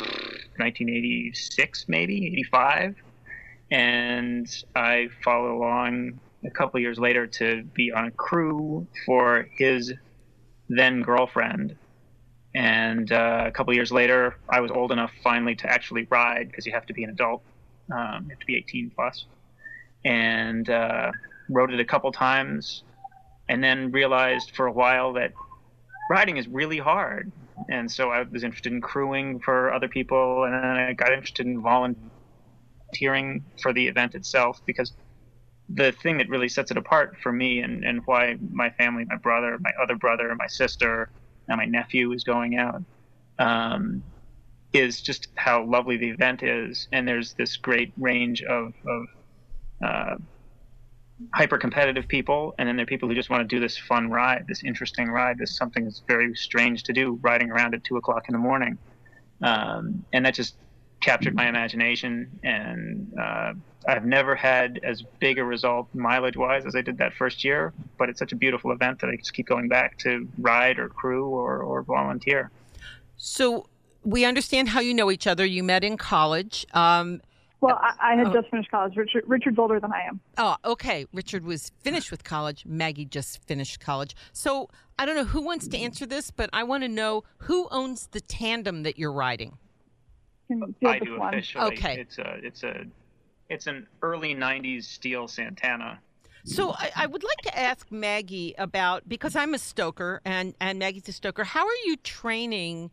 1986, maybe 85, and I followed along a couple of years later to be on a crew for his then girlfriend. And a couple of years later, I was old enough finally to actually ride, because you have to be an adult, you have to be 18 plus, and rode it a couple times. And then realized for a while that riding is really hard. And so I was interested in crewing for other people, and then I got interested in volunteering for the event itself, because the thing that really sets it apart for me and why my family, my brother, my other brother, my sister, and my nephew is going out, is just how lovely the event is. And there's this great range of hyper-competitive people, and then there are people who just want to do this fun ride, this interesting ride, this something that's very strange to do, riding around at 2 o'clock in the morning. And that just captured my imagination, and I've never had as big a result mileage-wise as I did that first year, but it's such a beautiful event that I just keep going back to ride or crew or volunteer. So we understand how you know each other. You met in college. Well, I had just finished college. Richard's older than I am. Oh, okay. Richard was finished with college. Maggie just finished college. So I don't know who wants to answer this, but I want to know who owns the tandem that you're riding. I do officially. Okay. It's an early 90s steel Santana. So I would like to ask Maggie about, because I'm a stoker and Maggie's a stoker, how are you training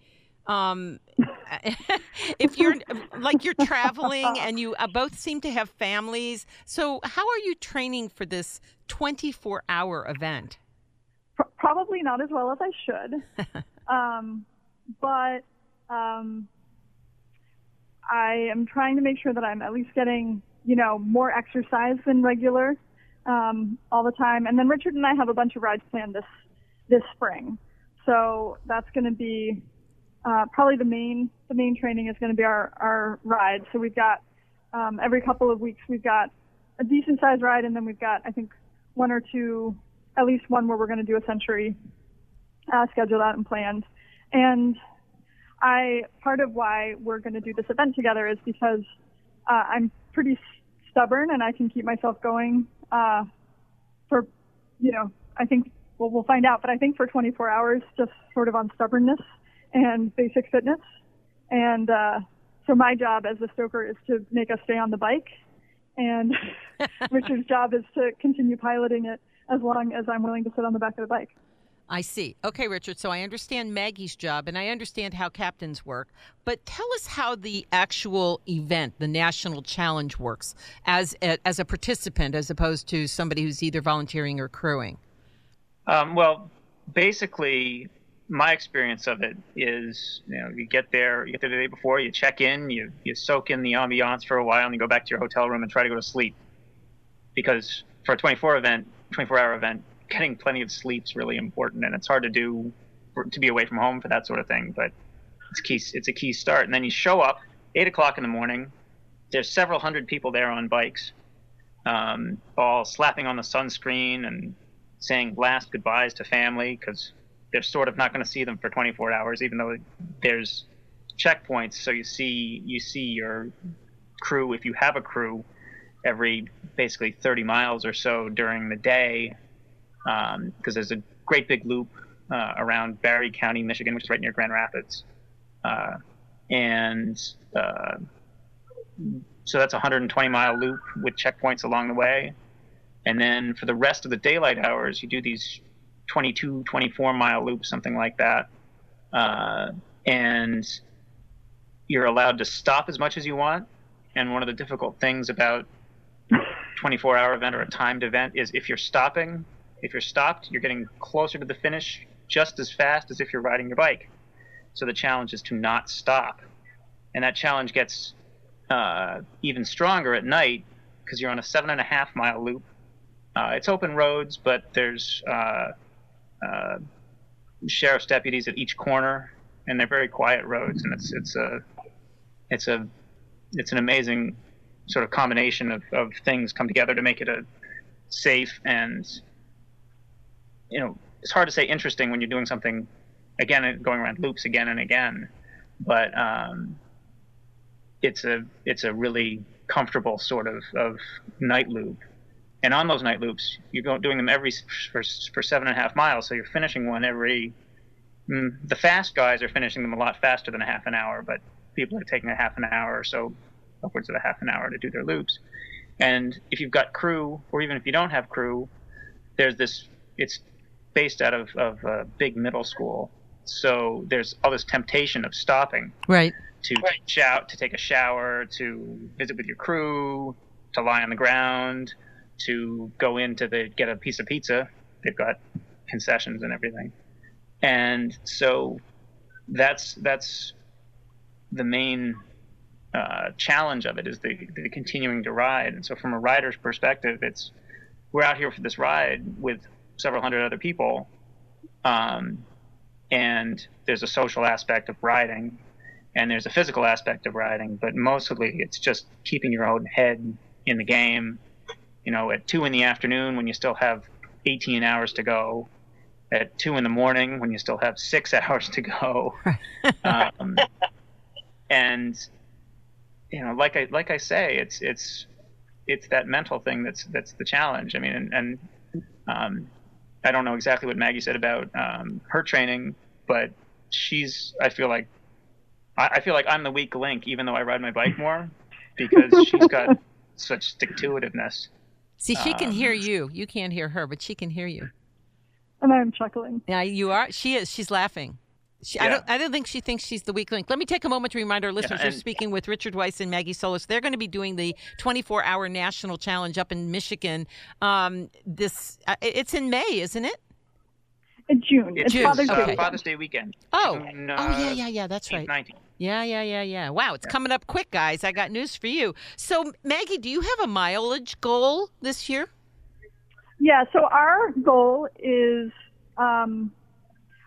if you're traveling and you both seem to have families? So how are you training for this 24-hour event? Probably not as well as I should. But I am trying to make sure that I'm at least getting, more exercise than regular all the time. And then Richard and I have a bunch of rides planned this spring. So that's going to be probably the main training is going to be our ride. So we've got every couple of weeks we've got a decent sized ride, and then we've got, I think, one or two, at least one where we're going to do a century scheduled out and planned. And part of why we're going to do this event together is because I'm pretty stubborn and I can keep myself going for, I think, well, we'll find out, but I think for 24 hours, just sort of on stubbornness and basic fitness. And so my job as a stoker is to make us stay on the bike, and Richard's job is to continue piloting it as long as I'm willing to sit on the back of the bike. I see. Okay, Richard, so I understand Maggie's job, and I understand how captains work, but tell us how the actual event, the National Challenge, works as a participant as opposed to somebody who's either volunteering or crewing. Well, basically, my experience of it is, you get there the day before, you check in, you soak in the ambiance for a while, and you go back to your hotel room and try to go to sleep. Because for a 24-hour event, getting plenty of sleep is really important, and it's hard to do to be away from home for that sort of thing. But it's a key start. And then you show up 8 o'clock in the morning. There's several hundred people there on bikes, all slapping on the sunscreen and saying last goodbyes to family, because they're sort of not going to see them for 24 hours, even though there's checkpoints. So you see your crew, if you have a crew, every basically 30 miles or so during the day, because there's a great big loop around Barry County, Michigan, which is right near Grand Rapids. So that's a 120-mile loop with checkpoints along the way. And then for the rest of the daylight hours, you do these 22, 24-mile loops, something like that. And you're allowed to stop as much as you want. And one of the difficult things about 24-hour event or a timed event is if you're stopped, you're getting closer to the finish just as fast as if you're riding your bike. So the challenge is to not stop. And that challenge gets even stronger at night because you're on a 7.5-mile loop. It's open roads, but there's sheriff's deputies at each corner, and they're very quiet roads, and it's an amazing sort of combination of things come together to make it a safe and, it's hard to say interesting when you're doing something again, going around loops again and again, but it's a really comfortable sort of night loop. And on those night loops, you're doing them for 7.5 miles. So you're finishing one the fast guys are finishing them a lot faster than a half an hour, but people are taking a half an hour or so, upwards of a half an hour to do their loops. And if you've got crew, or even if you don't have crew, it's based out of a big middle school. So there's all this temptation of stopping. Right. To take a shower, to visit with your crew, to lie on the ground, to go in get a piece of pizza. They've got concessions and everything. And so that's the main challenge of it, is the continuing to ride. And so from a rider's perspective, we're out here for this ride with several hundred other people, and there's a social aspect of riding, and there's a physical aspect of riding, but mostly it's just keeping your own head in the game. At 2 p.m. when you still have 18 hours to go, at 2 a.m. when you still have 6 hours to go, and like I say, it's that mental thing that's the challenge. I mean, and I don't know exactly what Maggie said about her training, but I feel like I'm the weak link, even though I ride my bike more, because she's got such stick-to-itiveness. See, she can hear you. You can't hear her, but she can hear you. And I'm chuckling. Yeah, you are. She is. She's laughing. Yeah. I don't think she thinks she's the weak link. Let me take a moment to remind our listeners we're speaking with Richard Weiss and Maggie Solis. They're going to be doing the 24-hour national challenge up in Michigan. It's in May, isn't it? In June. It's June. Father's Day. Okay. Father's Day weekend. June, yeah. That's right. 19. Yeah. Wow, it's coming up quick, guys. I got news for you. So, Maggie, do you have a mileage goal this year? Yeah, so our goal is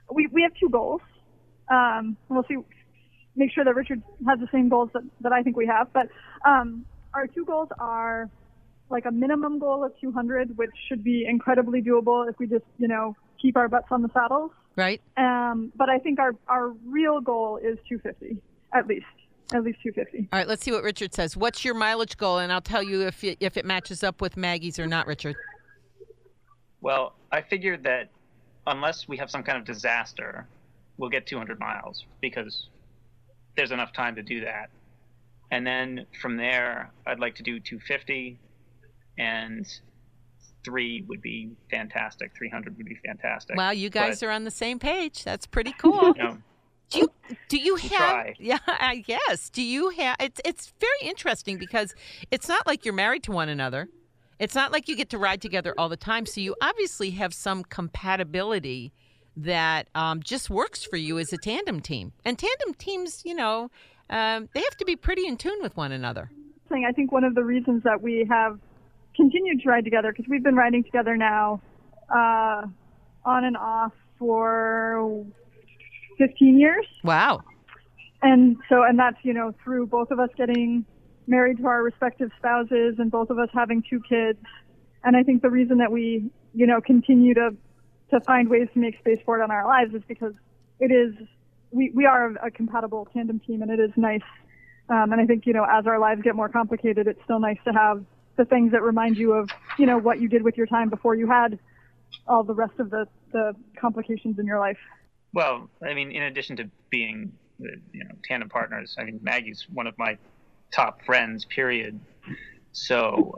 we have two goals. We'll see, make sure that Richard has the same goals that I think we have. But our two goals are like a minimum goal of 200, which should be incredibly doable if we just, keep our butts on the saddles. Right. But I think our real goal is 250, at least 250. All right, let's see what Richard says. What's your mileage goal? And I'll tell you if it matches up with Maggie's or not, Richard. Well, I figured that unless we have some kind of disaster, we'll get 200 miles because there's enough time to do that. And then from there, I'd like to do 250, and 3 would be fantastic. 300 would be fantastic. Wow, you guys are on the same page. That's pretty cool. Do you have? Try. Yeah, yes. Do you have? It's very interesting because it's not like you're married to one another. It's not like you get to ride together all the time. So you obviously have some compatibility that just works for you as a tandem team. And tandem teams, they have to be pretty in tune with one another. I think one of the reasons that we have continued to ride together, because we've been riding together now on and off for 15 years. Wow. And that's, through both of us getting married to our respective spouses and both of us having 2 kids. And I think the reason that we, continue to find ways to make space for it in our lives is because we are a compatible tandem team, and it is nice. And I think, as our lives get more complicated, it's still nice to have the things that remind you of, what you did with your time before you had all the rest of the complications in your life. Well, I mean, in addition to being, tandem partners, I mean, Maggie's one of my top friends, period. So,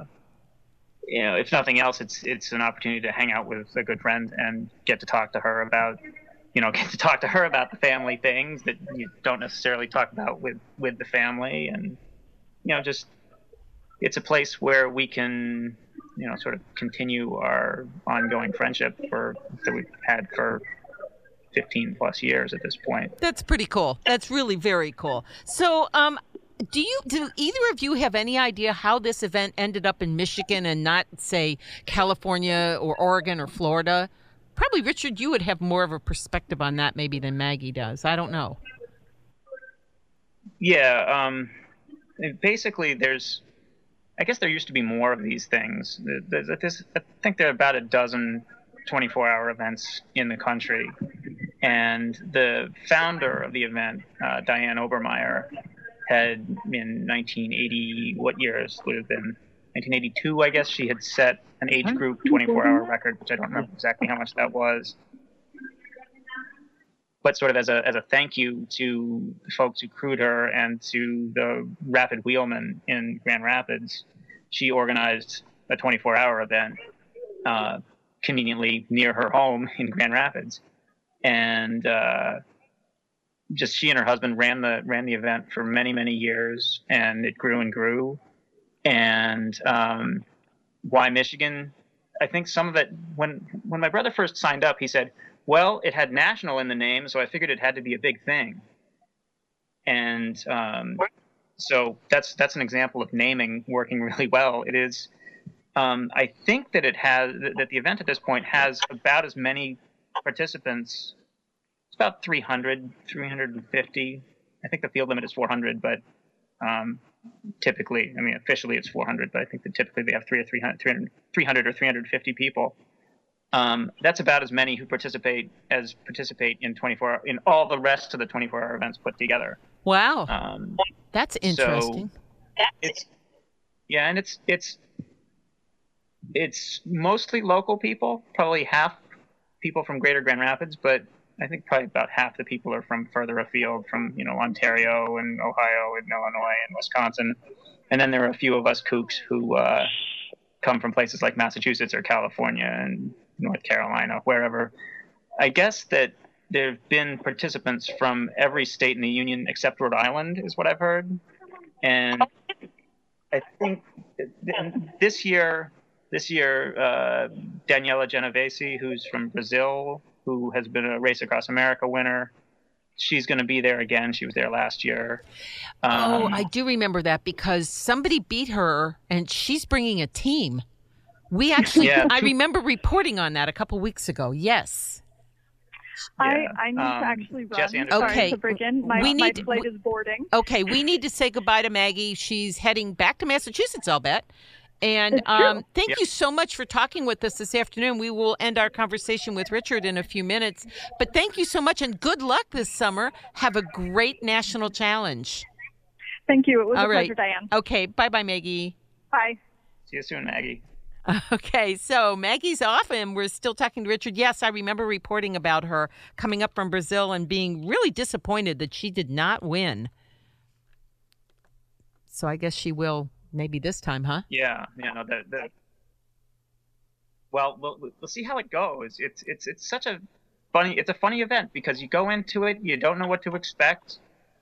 if nothing else, it's an opportunity to hang out with a good friend and get to talk to her about, the family things that you don't necessarily talk about with the family. And, just, it's a place where we can, sort of continue our ongoing friendship that we've had for 15 plus years at this point. That's pretty cool. That's really very cool. So, do either of you have any idea how this event ended up in Michigan and not, say, California or Oregon or Florida? Probably, Richard, you would have more of a perspective on that maybe than Maggie does. I don't know. Yeah. Basically, I guess there used to be more of these things. I think there are about a dozen 24-hour events in the country. And the founder of the event, Diane Obermeyer, had in 1980, what years would have been? 1982, I guess, she had set an age group 24-hour record, which I don't remember exactly how much that was. But sort of as a thank you to the folks who crewed her and to the Rapid Wheelmen in Grand Rapids, she organized a 24-hour event conveniently near her home in Grand Rapids. And just she and her husband ran the event for many, many years, and it grew and grew. And why Michigan? I think some of it, when my brother first signed up, he said, well, it had national in the name, so I figured it had to be a big thing. And so that's an example of naming working really well. It is. I think that that the event at this point has about as many participants. It's about 300, 350. I think the field limit is 400, but typically, officially it's 400, but I think that typically they have 300 or 350 people. That's about as many who participate in 24 in all the rest of the 24-hour events put together. Wow, that's interesting. So it's mostly local people, probably half people from Greater Grand Rapids, but I think probably about half the people are from further afield, from Ontario and Ohio and Illinois and Wisconsin, and then there are a few of us kooks who come from places like Massachusetts or California and North Carolina, wherever. I guess that there have been participants from every state in the union except Rhode Island, is what I've heard. And I think this year, Daniela Genovese, who's from Brazil, who has been a Race Across America winner, she's going to be there again. She was there last year. I do remember that because somebody beat her, and she's bringing a team. We actually, I remember reporting on that a couple weeks ago. Yes. I need to actually run. Jesse Anderson. Okay. Sorry to break in. My We flight is boarding. Okay, we need to say goodbye to Maggie. She's heading back to Massachusetts, I'll bet. And It's true. thank you so much for talking with us this afternoon. We will end our conversation with Richard in a few minutes. But thank you so much, and good luck this summer. Have a great national challenge. Thank you. It was All a right. pleasure, Diane. Okay, bye-bye, Maggie. Bye. See you soon, Maggie. Okay, so Maggie's off, and we're still talking to Richard. Yes, I remember reporting about her coming up from Brazil and being really disappointed that she did not win. So I guess she will maybe this time, huh? Yeah. No, well, we'll see how it goes. It's such a funny event because you go into it, you don't know what to expect.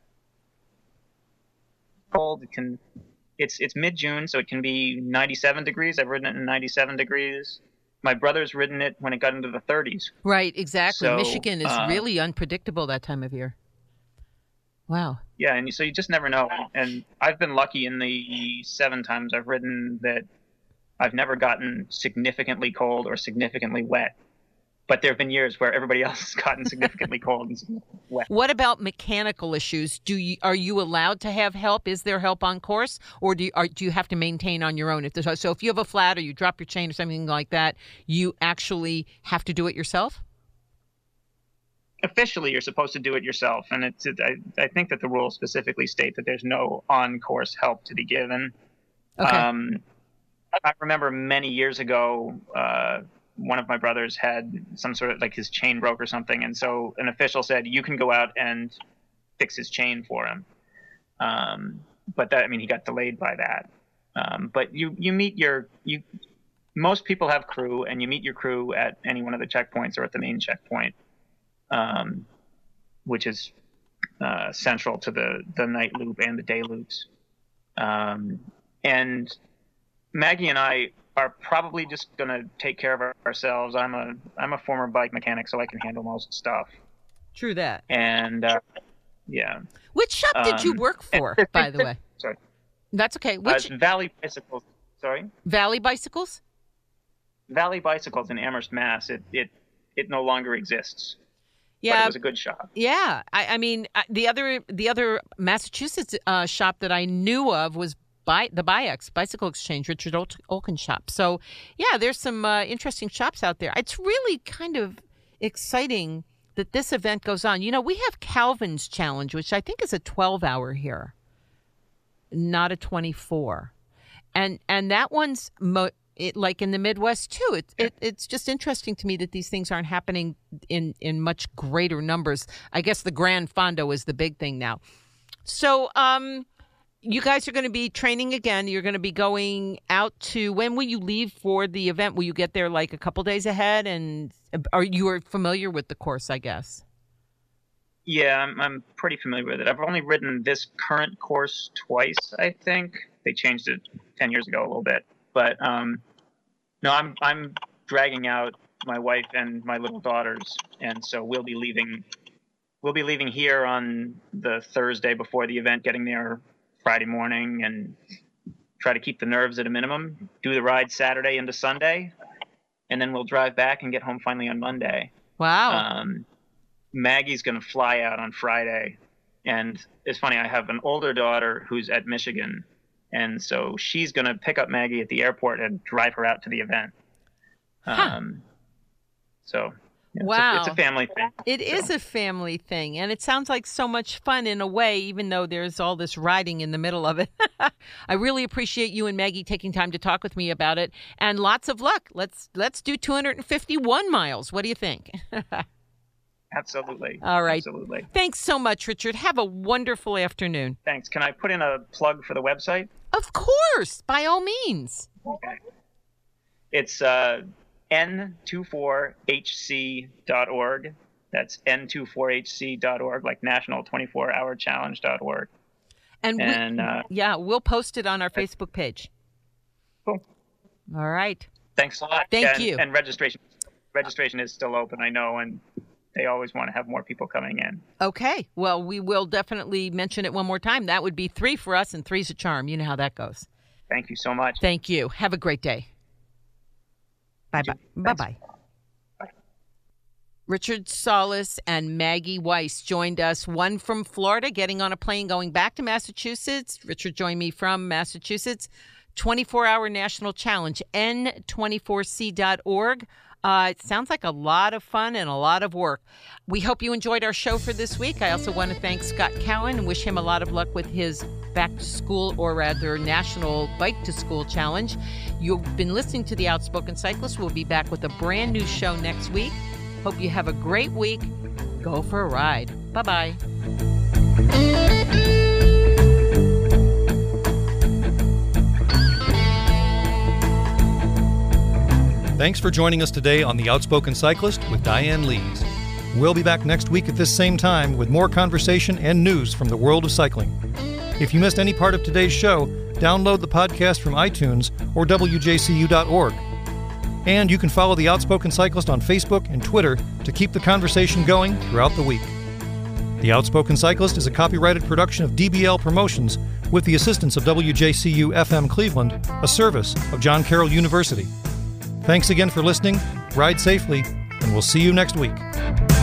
Cold, it's mid-June, so it can be 97 degrees. I've ridden it in 97 degrees. My brother's ridden it when it got into the 30s. Right, exactly. So, Michigan is really unpredictable that time of year. Wow. Yeah, and so you just never know. And I've been lucky in the 7 times I've ridden that I've never gotten significantly cold or significantly wet. But there have been years where everybody else has gotten significantly cold and significantly wet. What about mechanical issues? Are you allowed to have help? Is there help on course, or do you have to maintain on your own? So if you have a flat or you drop your chain or something like that, you actually have to do it yourself? Officially, you're supposed to do it yourself, and I think that the rules specifically state that there's no on-course help to be given. Okay. I remember many years ago, one of my brothers had some sort of, like, his chain broke or something, and so an official said, you can go out and fix his chain for him. But that, I mean, he got delayed by that. But you meet most people have crew, and you meet your crew at any one of the checkpoints or at the main checkpoint, which is central to the night loop and the day loops. And Maggie and I are probably just going to take care of ourselves. I'm a former bike mechanic, so I can handle most stuff. True that. And yeah. Which shop did you work for, by the way? Sorry. That's okay. Which Valley Bicycles. Sorry. Valley Bicycles? Valley Bicycles in Amherst, Mass. It no longer exists. Yeah. But it was a good shop. Yeah. I mean, the other Massachusetts shop that I knew of was the BiEx Bicycle Exchange, Richard Olkin shop. So, yeah, there's some interesting shops out there. It's really kind of exciting that this event goes on. You know, we have Calvin's Challenge, which I think is a 12-hour here, not a 24. And that one's like in the Midwest too. It's just interesting to me that these things aren't happening in much greater numbers. I guess the Grand Fondo is the big thing now. So, you guys are going to be training again. You're going to be going out to, when will you leave for the event? Will you get there like a couple days ahead? And you are familiar with the course, I guess? Yeah, I'm pretty familiar with it. I've only ridden this current course twice, I think. They changed it 10 years ago a little bit. But no, I'm dragging out my wife and my little daughters, and so we'll be leaving here on the Thursday before the event, getting there Friday morning, and try to keep the nerves at a minimum, do the ride Saturday into Sunday, and then we'll drive back and get home finally on Monday. Wow. Maggie's going to fly out on Friday, and it's funny, I have an older daughter who's at Michigan, and so she's going to pick up Maggie at the airport and drive her out to the event. So yeah, wow. It's a family thing. It is a family thing, and it sounds like so much fun in a way, even though there's all this riding in the middle of it. I really appreciate you and Maggie taking time to talk with me about it, and lots of luck. Let's do 251 miles. What do you think? Absolutely. All right. Absolutely. Thanks so much, Richard. Have a wonderful afternoon. Thanks. Can I put in a plug for the website? Of course, by all means. Okay. It's n24hc.org. That's n24hc.org, like National 24-Hour Challenge.org. And we'll post it on our Facebook page. Cool. All right. Thanks a lot. Thank you. And registration is still open, I know, and they always want to have more people coming in. Okay. Well, we will definitely mention it one more time. That would be 3 for us, and 3's a charm. You know how that goes. Thank you so much. Thank you. Have a great day. Bye-bye. Bye-bye. Richard Solis and Maggie Weiss joined us, one from Florida, getting on a plane going back to Massachusetts. Richard joined me from Massachusetts. 24-hour national challenge, n24c.org. It sounds like a lot of fun and a lot of work. We hope you enjoyed our show for this week. I also want to thank Scott Cowan and wish him a lot of luck with his back to school, or rather National Bike to School Challenge. You've been listening to The Outspoken Cyclist. We'll be back with a brand new show next week. Hope you have a great week. Go for a ride. Bye-bye. Thanks for joining us today on The Outspoken Cyclist with Diane Lees. We'll be back next week at this same time with more conversation and news from the world of cycling. If you missed any part of today's show, download the podcast from iTunes or WJCU.org. And you can follow The Outspoken Cyclist on Facebook and Twitter to keep the conversation going throughout the week. The Outspoken Cyclist is a copyrighted production of DBL Promotions with the assistance of WJCU-FM Cleveland, a service of John Carroll University. Thanks again for listening, ride safely, and we'll see you next week.